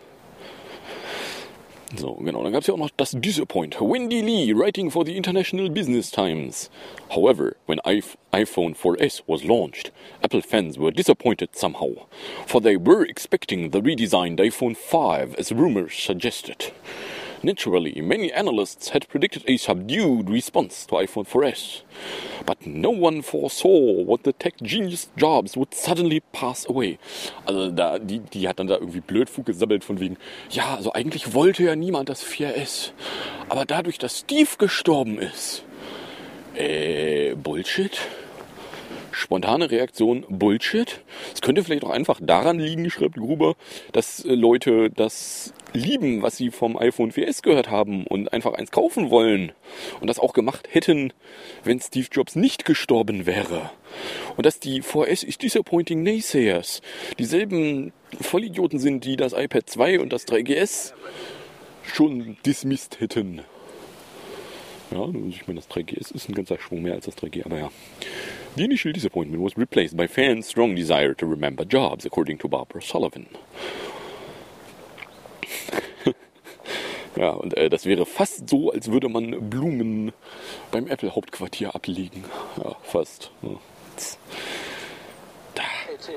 So, genau. Dann gab es ja auch noch das Disappoint. Wendy Lee, writing for the International Business Times. However, when iPhone 4S was launched, Apple fans were disappointed somehow, for they were expecting the redesigned iPhone 5, as rumors suggested. Naturally, many analysts had predicted a subdued response to iPhone 4S. But no one foresaw what the tech genius Jobs would suddenly pass away. Also die hat dann da irgendwie Blödfug gesammelt von wegen, ja, also eigentlich wollte ja niemand das 4S. Aber dadurch, dass Steve gestorben ist. Bullshit? Spontane Reaktion, Bullshit. Es könnte vielleicht auch einfach daran liegen, schreibt Gruber, dass Leute das lieben, was sie vom iPhone 4S gehört haben und einfach eins kaufen wollen. Und das auch gemacht hätten, wenn Steve Jobs nicht gestorben wäre. Und dass die 4S is disappointing naysayers dieselben Vollidioten sind, die das iPad 2 und das 3GS schon dismissed hätten. Ja, ich meine, das 3GS ist ein ganzer Schwung mehr als das 3G, aber ja. The initial disappointment was replaced by fans' strong desire to remember Jobs, according to Barbara Sullivan. Ja, und das wäre fast so, als würde man Blumen beim Apple-Hauptquartier ablegen. Ja, fast. Ja. Da.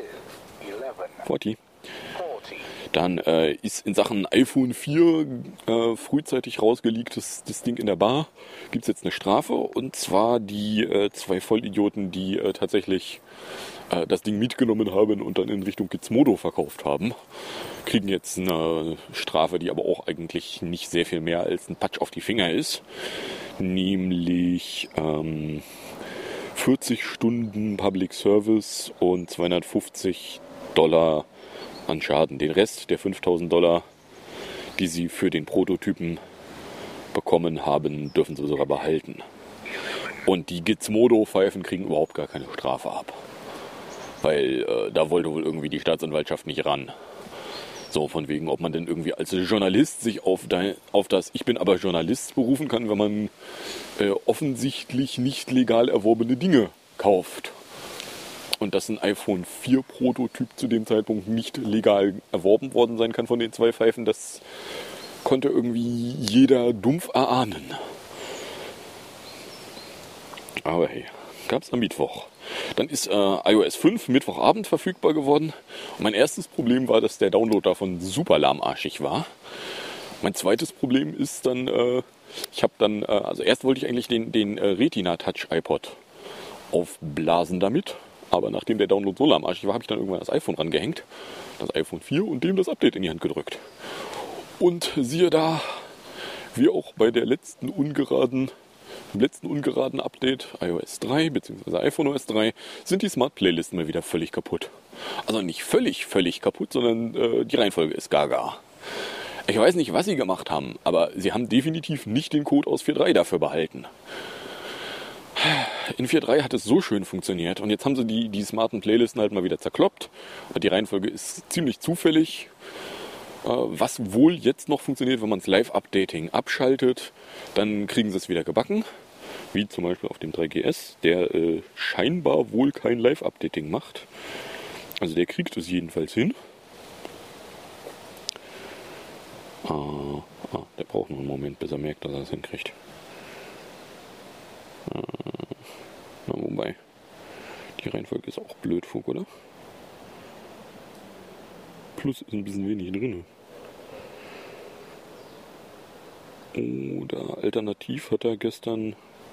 40. Dann ist in Sachen iPhone 4 frühzeitig rausgeleakt, das Ding in der Bar. Gibt es jetzt eine Strafe, und zwar die 2 Vollidioten, die tatsächlich das Ding mitgenommen haben und dann in Richtung Gizmodo verkauft haben, kriegen jetzt eine Strafe, die aber auch eigentlich nicht sehr viel mehr als ein Patsch auf die Finger ist. Nämlich 40 Stunden Public Service und $250 an Schaden. Den Rest der $5.000, die sie für den Prototypen bekommen haben, dürfen sie sogar behalten. Und die Gizmodo-Pfeifen kriegen überhaupt gar keine Strafe ab. weil da wollte wohl irgendwie die Staatsanwaltschaft nicht ran. So, von wegen, ob man denn irgendwie als Journalist sich auf das Ich bin aber Journalist berufen kann, wenn man offensichtlich nicht legal erworbene Dinge kauft. Und dass ein iPhone 4 Prototyp zu dem Zeitpunkt nicht legal erworben worden sein kann von den 2 Pfeifen, das konnte irgendwie jeder dumpf erahnen. Aber hey, gab's am Mittwoch. Dann ist iOS 5 Mittwochabend verfügbar geworden. Und mein erstes Problem war, dass der Download davon super lahmarschig war. Mein zweites Problem ist dann, ich habe dann, also erst wollte ich eigentlich den Retina Touch iPod aufblasen damit. Aber nachdem der Download so lahmarschig war, habe ich dann irgendwann das iPhone rangehängt, das iPhone 4 und dem das Update in die Hand gedrückt. Und siehe da, wie auch bei der letzten ungeraden Update, iOS 3 bzw. iPhone OS 3, sind die Smart Playlisten mal wieder völlig kaputt. Also nicht völlig kaputt, sondern die Reihenfolge ist gaga. Ich weiß nicht, was sie gemacht haben, aber sie haben definitiv nicht den Code aus 4.3 dafür behalten. In 4.3 hat es so schön funktioniert und jetzt haben sie die smarten Playlisten halt mal wieder zerkloppt. Die Reihenfolge ist ziemlich zufällig. Was wohl jetzt noch funktioniert, wenn man das Live-Updating abschaltet, dann kriegen sie es wieder gebacken. Wie zum Beispiel auf dem 3GS, der scheinbar wohl kein Live-Updating macht. Also der kriegt es jedenfalls hin. Der braucht noch einen Moment, bis er merkt, dass er es hinkriegt. Na, wobei, die Reihenfolge ist auch Blödfug, oder? Plus ist ein bisschen wenig drin. Oder alternativ hat er gestern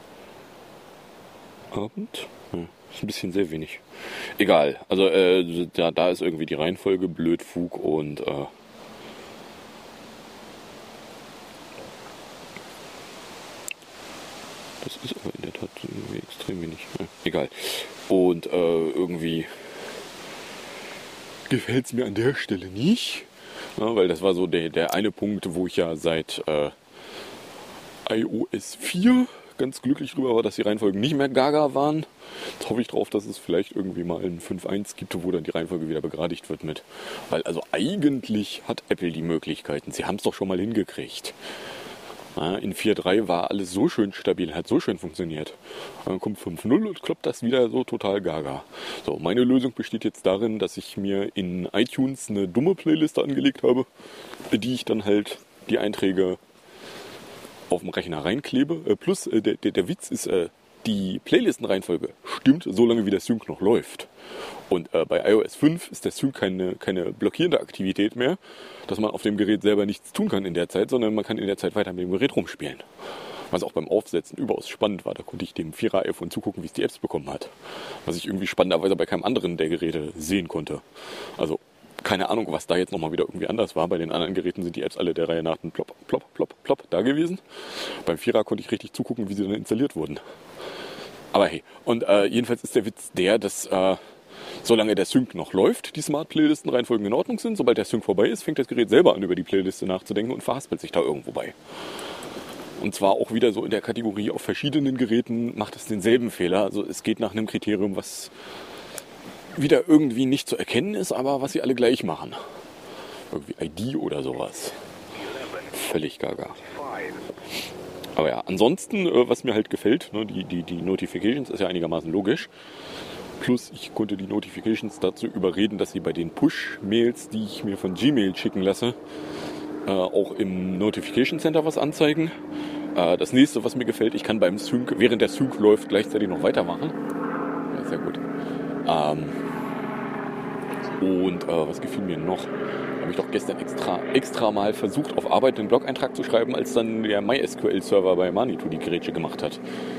Abend? Ja, ist ein bisschen sehr wenig. Egal, also da ist irgendwie die Reihenfolge Blödfug und das ist aber in der Tat irgendwie extrem wenig. Ja, egal. Und irgendwie gefällt es mir an der Stelle nicht. Ja, weil das war so der eine Punkt, wo ich ja seit iOS 4 ganz glücklich drüber war, dass die Reihenfolgen nicht mehr gaga waren. Jetzt hoffe ich drauf, dass es vielleicht irgendwie mal einen 5.1 gibt, wo dann die Reihenfolge wieder begradigt wird mit. Weil also eigentlich hat Apple die Möglichkeiten. Sie haben es doch schon mal hingekriegt. Ja, in 4.3 war alles so schön stabil, hat so schön funktioniert. Dann kommt 5.0 und kloppt das wieder so total gaga. So, meine Lösung besteht jetzt darin, dass ich mir in iTunes eine dumme Playliste angelegt habe, die ich dann halt die Einträge auf dem Rechner reinklebe. Plus der Witz ist, die Playlistenreihenfolge stimmt, solange wie der Sync noch läuft. Und bei iOS 5 ist der Sync keine blockierende Aktivität mehr, dass man auf dem Gerät selber nichts tun kann in der Zeit, sondern man kann in der Zeit weiter mit dem Gerät rumspielen. Was auch beim Aufsetzen überaus spannend war. Da konnte ich dem 4er iPhone zugucken, wie es die Apps bekommen hat. Was ich irgendwie spannenderweise bei keinem anderen der Geräte sehen konnte. Also keine Ahnung, was da jetzt nochmal wieder irgendwie anders war. Bei den anderen Geräten sind die Apps alle der Reihe nach plopp, plopp, plopp, plopp da gewesen. Beim 4er konnte ich richtig zugucken, wie sie dann installiert wurden. Aber hey, und jedenfalls ist der Witz der, dass solange der Sync noch läuft, die Smart-Playlisten-Reihenfolgen in Ordnung sind. Sobald der Sync vorbei ist, fängt das Gerät selber an, über die Playliste nachzudenken und verhaspelt sich da irgendwo bei. Und zwar auch wieder so in der Kategorie, auf verschiedenen Geräten macht es denselben Fehler. Also es geht nach einem Kriterium, was wieder irgendwie nicht zu erkennen ist, aber was sie alle gleich machen. Irgendwie ID oder sowas. Völlig gaga. Aber ja, ansonsten, was mir halt gefällt, ne, die Notifications ist ja einigermaßen logisch. Plus, ich konnte die Notifications dazu überreden, dass sie bei den Push-Mails, die ich mir von Gmail schicken lasse, auch im Notification Center was anzeigen. Das nächste, was mir gefällt, ich kann beim Sync, während der Sync läuft, gleichzeitig noch weitermachen. Ja, sehr gut. Und was gefiel mir noch? Habe ich doch gestern extra mal versucht, auf Arbeit einen Blog-Eintrag zu schreiben, als dann der MySQL-Server bei Manitou die Grätsche gemacht hat.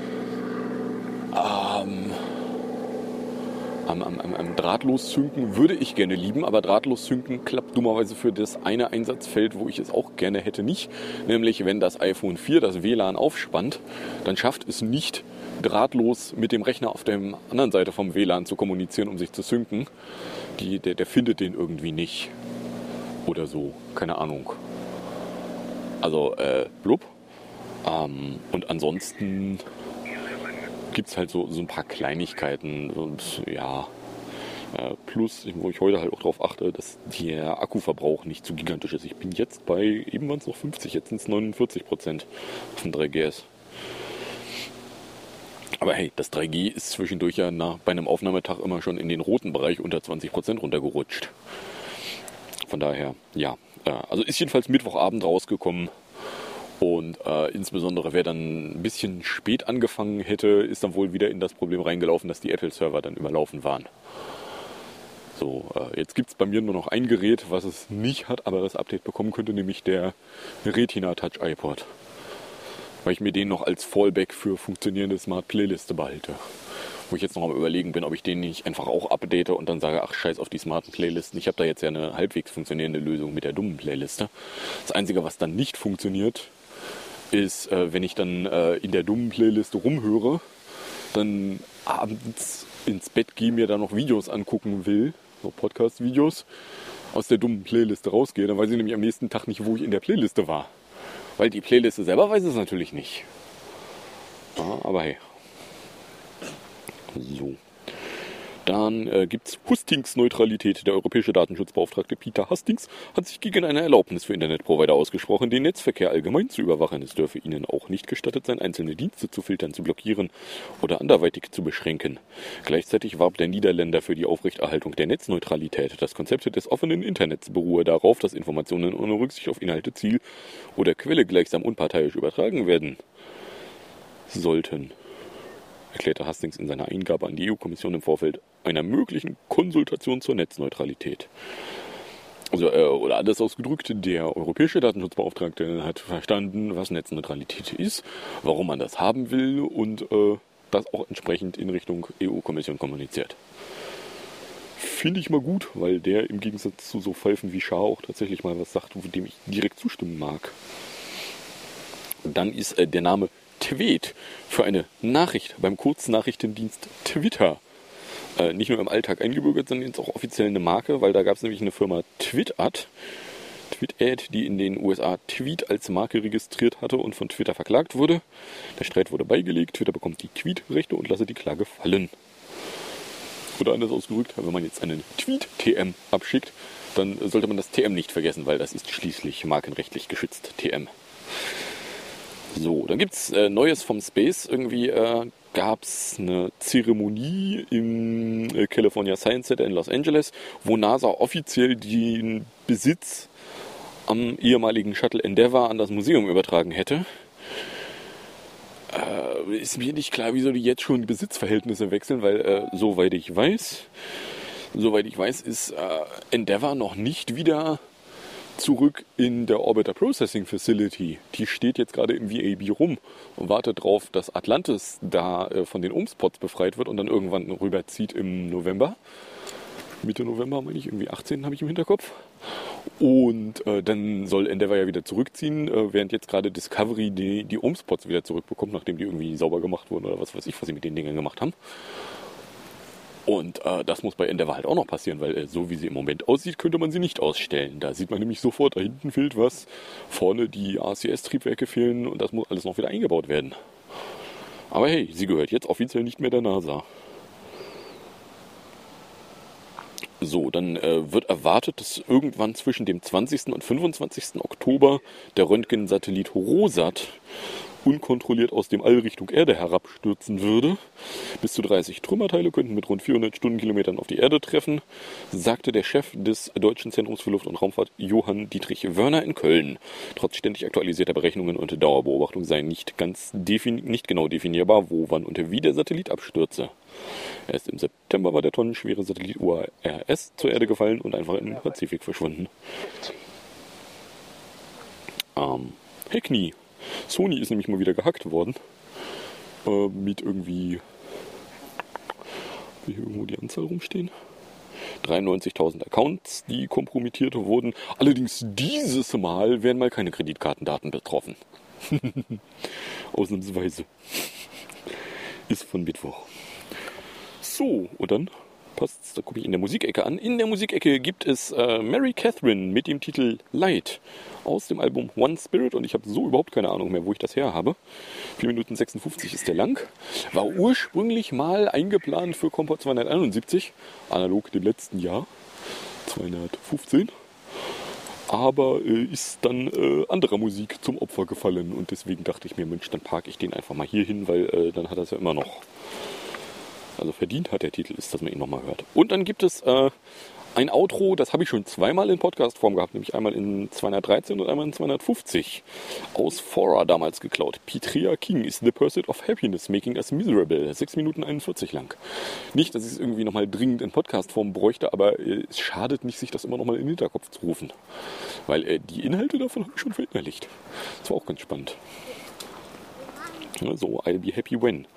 Am Drahtlos-Synken würde ich gerne lieben, aber Drahtlos-Synken klappt dummerweise für das eine Einsatzfeld, wo ich es auch gerne hätte, nicht. Nämlich, wenn das iPhone 4 das WLAN aufspannt, dann schafft es nicht, drahtlos mit dem Rechner auf der anderen Seite vom WLAN zu kommunizieren, um sich zu synken. Der findet den irgendwie nicht. Oder so, keine Ahnung. Also, blub. Und ansonsten gibt es halt so ein paar Kleinigkeiten und ja, Plus, wo ich heute halt auch darauf achte, dass der Akkuverbrauch nicht zu gigantisch ist. Ich bin jetzt bei, eben waren es noch 50, jetzt sind es 49% auf dem 3GS. Aber hey, das 3G ist zwischendurch ja bei einem Aufnahmetag immer schon in den roten Bereich unter 20% runtergerutscht. Von daher, ja. Also ist jedenfalls Mittwochabend rausgekommen. Und insbesondere wer dann ein bisschen spät angefangen hätte, ist dann wohl wieder in das Problem reingelaufen, dass die Apple-Server dann überlaufen waren. So, jetzt gibt es bei mir nur noch ein Gerät, was es nicht hat, aber das Update bekommen könnte, nämlich der Retina Touch iPod. Weil ich mir den noch als Fallback für funktionierende Smart Playliste behalte. Wo ich jetzt noch am Überlegen bin, ob ich den nicht einfach auch update und dann sage, ach scheiß auf die smarten Playlisten. Ich habe da jetzt ja eine halbwegs funktionierende Lösung mit der dummen Playliste. Das Einzige, was dann nicht funktioniert, ist, wenn ich dann in der dummen Playliste rumhöre, dann abends ins Bett gehe, mir da noch Videos angucken will, so Podcast-Videos, aus der dummen Playliste rausgehe, dann weiß ich nämlich am nächsten Tag nicht, wo ich in der Playliste war. Weil die Playliste selber weiß es natürlich nicht. Ja, aber hey. So. Dann gibt es Hustings-Neutralität. Der europäische Datenschutzbeauftragte Peter Hastings hat sich gegen eine Erlaubnis für Internetprovider ausgesprochen, den Netzverkehr allgemein zu überwachen. Es dürfe ihnen auch nicht gestattet sein, einzelne Dienste zu filtern, zu blockieren oder anderweitig zu beschränken. Gleichzeitig warb der Niederländer für die Aufrechterhaltung der Netzneutralität. Das Konzept des offenen Internets beruhe darauf, dass Informationen ohne Rücksicht auf Inhalte, Ziel oder Quelle gleichsam unparteiisch übertragen werden sollten, erklärte Hastings in seiner Eingabe an die EU-Kommission im Vorfeld einer möglichen Konsultation zur Netzneutralität. Also, oder anders ausgedrückt, der europäische Datenschutzbeauftragte hat verstanden, was Netzneutralität ist, warum man das haben will und das auch entsprechend in Richtung EU-Kommission kommuniziert. Finde ich mal gut, weil der im Gegensatz zu so Pfeifen wie Schaar auch tatsächlich mal was sagt, dem ich direkt zustimmen mag. Dann ist der Name Tweet für eine Nachricht beim Kurznachrichtendienst Twitter nicht nur im Alltag eingebürgert, sondern jetzt auch offiziell eine Marke, weil da gab es nämlich eine Firma TweetAd, die in den USA Tweet als Marke registriert hatte und von Twitter verklagt wurde. Der Streit wurde beigelegt, Twitter bekommt die Tweet-Rechte und lasse die Klage fallen. Oder anders ausgedrückt, wenn man jetzt einen Tweet-TM abschickt, dann sollte man das TM nicht vergessen, weil das ist schließlich markenrechtlich geschützt, TM. So, dann gibt's Neues vom Space. Irgendwie gab es eine Zeremonie im California Science Center in Los Angeles, wo NASA offiziell den Besitz am ehemaligen Shuttle Endeavour an das Museum übertragen hätte. Ist mir nicht klar, wieso die jetzt schon die Besitzverhältnisse wechseln, weil soweit ich weiß, ist Endeavour noch nicht wieder zurück in der Orbiter Processing Facility. Die steht jetzt gerade im VAB rum und wartet darauf, dass Atlantis da von den Ohmspots befreit wird und dann irgendwann rüberzieht im November. Mitte November, meine ich, irgendwie 18 habe ich im Hinterkopf. Und dann soll Endeavour ja wieder zurückziehen, während jetzt gerade Discovery die Ohmspots wieder zurückbekommt, nachdem die irgendwie sauber gemacht wurden oder was weiß ich, was sie mit den Dingen gemacht haben. Und das muss bei Endeavour halt auch noch passieren, weil so wie sie im Moment aussieht, könnte man sie nicht ausstellen. Da sieht man nämlich sofort, da hinten fehlt was, vorne die ACS-Triebwerke fehlen und das muss alles noch wieder eingebaut werden. Aber hey, sie gehört jetzt offiziell nicht mehr der NASA. So, dann wird erwartet, dass irgendwann zwischen dem 20. und 25. Oktober der Röntgensatellit Rosat unkontrolliert aus dem All Richtung Erde herabstürzen würde. Bis zu 30 Trümmerteile könnten mit rund 400 Stundenkilometern auf die Erde treffen, sagte der Chef des Deutschen Zentrums für Luft- und Raumfahrt Johann Dietrich Wörner in Köln. Trotz ständig aktualisierter Berechnungen und Dauerbeobachtung sei nicht genau definierbar, wo, wann und wie der Satellit abstürze. Erst im September war der tonnenschwere Satellit UARS zur Erde gefallen und einfach im Pazifik verschwunden. Hackney. Sony ist nämlich mal wieder gehackt worden. Mit irgendwie, wie hier irgendwo die Anzahl rumstehen, 93.000 Accounts, die kompromittiert wurden. Allerdings dieses Mal werden mal keine Kreditkartendaten betroffen. Ausnahmsweise. Ist von Mittwoch. So, und dann passt's, da gucke ich in der Musikecke an. In der Musikecke gibt es Mary Catherine mit dem Titel Light. aus dem Album One Spirit und ich habe so überhaupt keine Ahnung mehr, wo ich das her habe. 4 Minuten 56 ist der lang. War ursprünglich mal eingeplant für Kompott 271, analog dem letzten Jahr, 215. Aber ist dann anderer Musik zum Opfer gefallen und deswegen dachte ich mir, Mensch, dann parke ich den einfach mal hier hin, weil dann hat er es ja immer noch. Also verdient hat der Titel, ist, dass man ihn nochmal hört. Und dann gibt es ein Outro, das habe ich schon zweimal in Podcast-Form gehabt, nämlich einmal in 213 und einmal in 250. Aus Fora damals geklaut. Petrea King is the pursuit of happiness, making us miserable. 6 Minuten 41 lang. Nicht, dass ich es irgendwie nochmal dringend in Podcast-Form bräuchte, aber es schadet nicht, sich das immer nochmal in den Hinterkopf zu rufen. Weil die Inhalte davon habe ich schon verinnerlicht. Das war auch ganz spannend. Ja, so, I'll be happy when.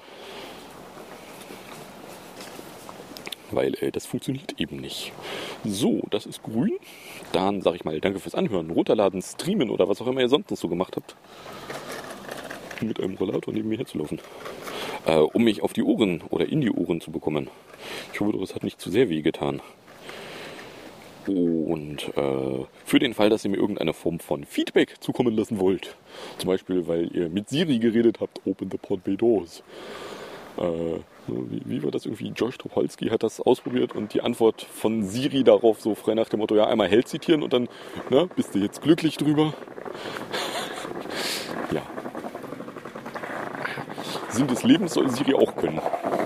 Weil das funktioniert eben nicht. So, das ist grün. Dann sage ich mal danke fürs Anhören, runterladen, streamen oder was auch immer ihr sonst noch so gemacht habt. Mit einem Rollator neben mir herzulaufen. Um mich auf die Ohren oder in die Ohren zu bekommen. Ich hoffe, das hat nicht zu sehr wehgetan. Und für den Fall, dass ihr mir irgendeine Form von Feedback zukommen lassen wollt. Zum Beispiel, weil ihr mit Siri geredet habt, open the pod bay doors. Wie war das irgendwie? Josh Topolsky hat das ausprobiert und die Antwort von Siri darauf so frei nach dem Motto, ja, einmal Hell zitieren und dann, bist du jetzt glücklich drüber? Ja. Sinn des Lebens soll Siri auch können.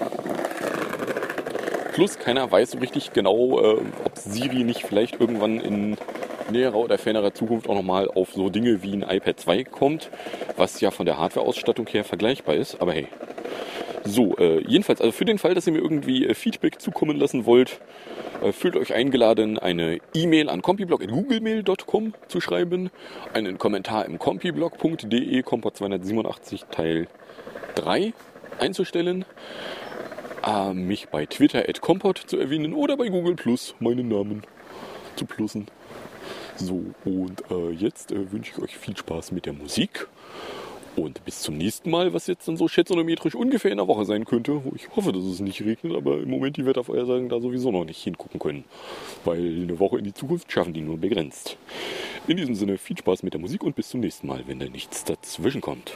Plus, keiner weiß so richtig genau, ob Siri nicht vielleicht irgendwann in näherer oder fernerer Zukunft auch nochmal auf so Dinge wie ein iPad 2 kommt, was ja von der Hardware-Ausstattung her vergleichbar ist, aber hey. So, jedenfalls, also für den Fall, dass ihr mir irgendwie Feedback zukommen lassen wollt, fühlt euch eingeladen, eine E-Mail an compiblog@googlemail.com zu schreiben, einen Kommentar im compiblog.de, Kompott 287 Teil 3 einzustellen, mich bei Twitter @kompott zu erwähnen oder bei Google Plus meinen Namen zu plussen. So, und jetzt wünsche ich euch viel Spaß mit der Musik. Und bis zum nächsten Mal, was jetzt dann so schätzonometrisch ungefähr in der Woche sein könnte, wo ich hoffe, dass es nicht regnet, aber im Moment die Wettervorhersagen da sowieso noch nicht hingucken können, weil eine Woche in die Zukunft schaffen die nur begrenzt. In diesem Sinne viel Spaß mit der Musik und bis zum nächsten Mal, wenn da nichts dazwischen kommt.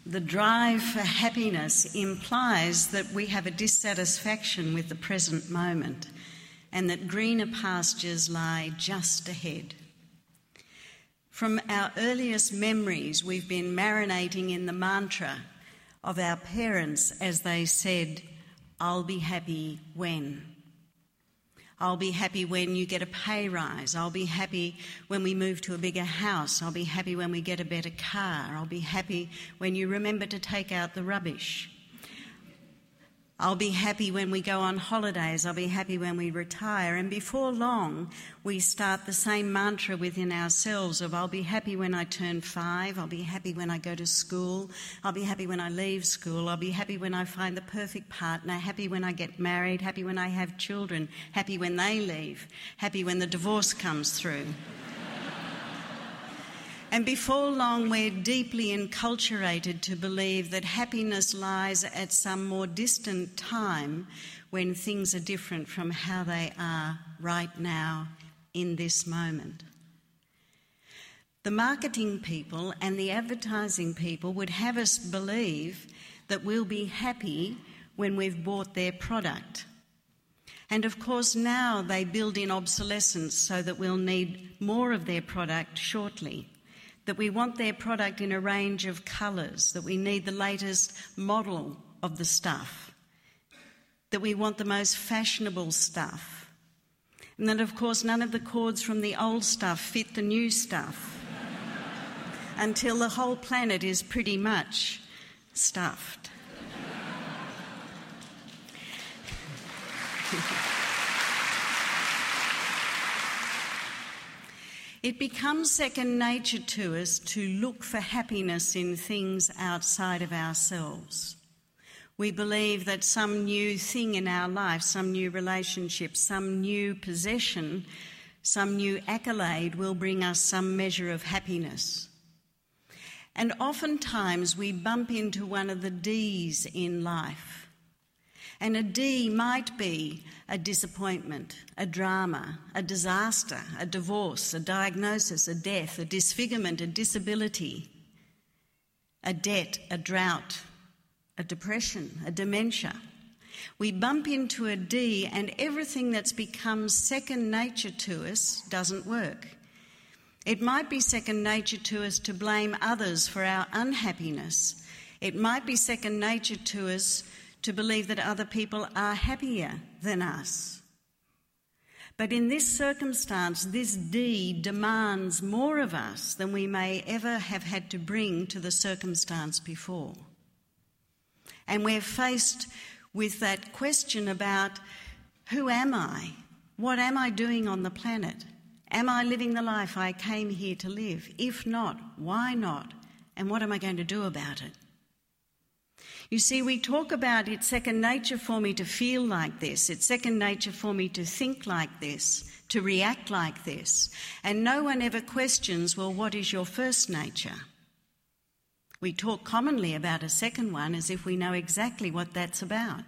The drive for happiness implies that we have a dissatisfaction with the present moment and that greener pastures lie just ahead. From our earliest memories, we've been marinating in the mantra of our parents as they said, "I'll be happy when." I'll be happy when you get a pay rise. I'll be happy when we move to a bigger house. I'll be happy when we get a better car. I'll be happy when you remember to take out the rubbish. I'll be happy when we go on holidays. I'll be happy when we retire. And before long, we start the same mantra within ourselves of I'll be happy when I turn 5. I'll be happy when I go to school. I'll be happy when I leave school. I'll be happy when I find the perfect partner. Happy when I get married. Happy when I have children. Happy when they leave. Happy when the divorce comes through. And before long, we're deeply enculturated to believe that happiness lies at some more distant time when things are different from how they are right now in this moment. The marketing people and the advertising people would have us believe that we'll be happy when we've bought their product. And of course now they build in obsolescence so that we'll need more of their product shortly. That we want their product in a range of colours, that we need the latest model of the stuff, that we want the most fashionable stuff, and that of course none of the cords from the old stuff fit the new stuff until the whole planet is pretty much stuffed. It becomes second nature to us to look for happiness in things outside of ourselves. We believe that some new thing in our life, some new relationship, some new possession, some new accolade will bring us some measure of happiness. And oftentimes we bump into one of the D's in life. And a D might be a disappointment, a drama, a disaster, a divorce, a diagnosis, a death, a disfigurement, a disability, a debt, a drought, a depression, a dementia. We bump into a D and everything that's become second nature to us doesn't work. It might be second nature to us to blame others for our unhappiness. It might be second nature to us to believe that other people are happier than us. But in this circumstance, this D demands more of us than we may ever have had to bring to the circumstance before. And we're faced with that question about, who am I? What am I doing on the planet? Am I living the life I came here to live? If not, why not? And what am I going to do about it? You see, we talk about it's second nature for me to feel like this. It's second nature for me to think like this, to react like this. And no one ever questions, well, what is your first nature? We talk commonly about a second one as if we know exactly what that's about.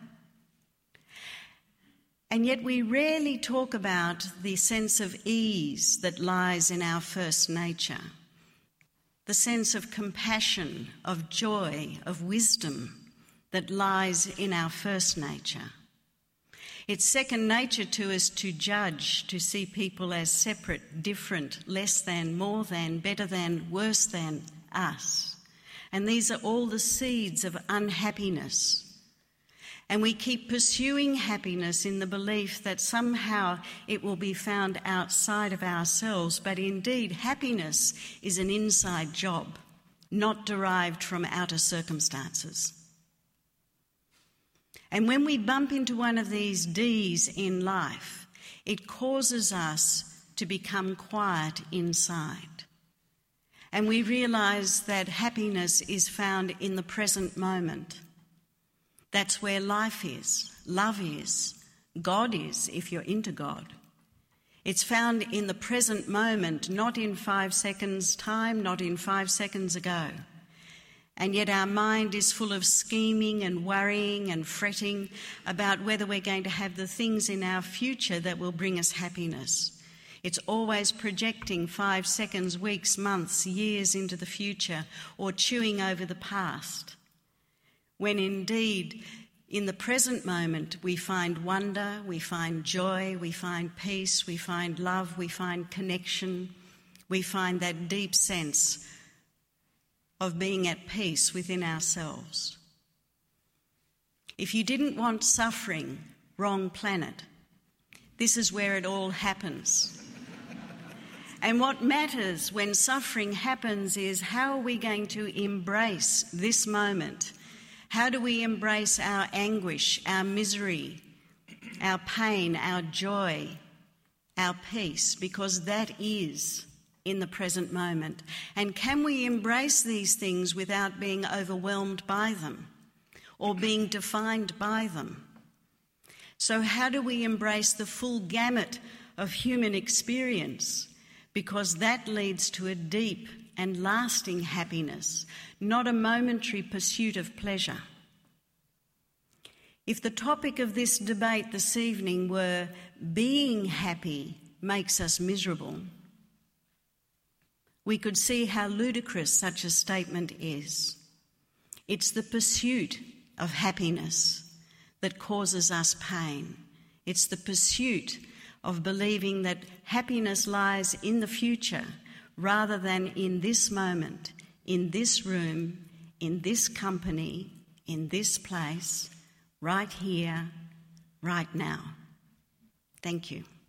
And yet we rarely talk about the sense of ease that lies in our first nature, the sense of compassion, of joy, of wisdom that lies in our first nature. It's second nature to us to judge, to see people as separate, different, less than, more than, better than, worse than us. And these are all the seeds of unhappiness. And we keep pursuing happiness in the belief that somehow it will be found outside of ourselves. But indeed, happiness is an inside job, not derived from outer circumstances. And when we bump into one of these D's in life, it causes us to become quiet inside. And we realise that happiness is found in the present moment. That's where life is, love is, God is, if you're into God. It's found in the present moment, not in 5 seconds' time, not in 5 seconds ago. And yet our mind is full of scheming and worrying and fretting about whether we're going to have the things in our future that will bring us happiness. It's always projecting 5 seconds, weeks, months, years into the future, or chewing over the past. When indeed, in the present moment, we find wonder, we find joy, we find peace, we find love, we find connection, we find that deep sense of being at peace within ourselves. If you didn't want suffering, wrong planet. This is where it all happens. And what matters when suffering happens is how are we going to embrace this moment? How do we embrace our anguish, our misery, our pain, our joy, our peace? Because that is in the present moment. And can we embrace these things without being overwhelmed by them or being defined by them? So how do we embrace the full gamut of human experience? Because that leads to a deep and lasting happiness, not a momentary pursuit of pleasure. If the topic of this debate this evening were being happy makes us miserable, we could see how ludicrous such a statement is. It's the pursuit of happiness that causes us pain. It's the pursuit of believing that happiness lies in the future rather than in this moment, in this room, in this company, in this place, right here, right now. Thank you.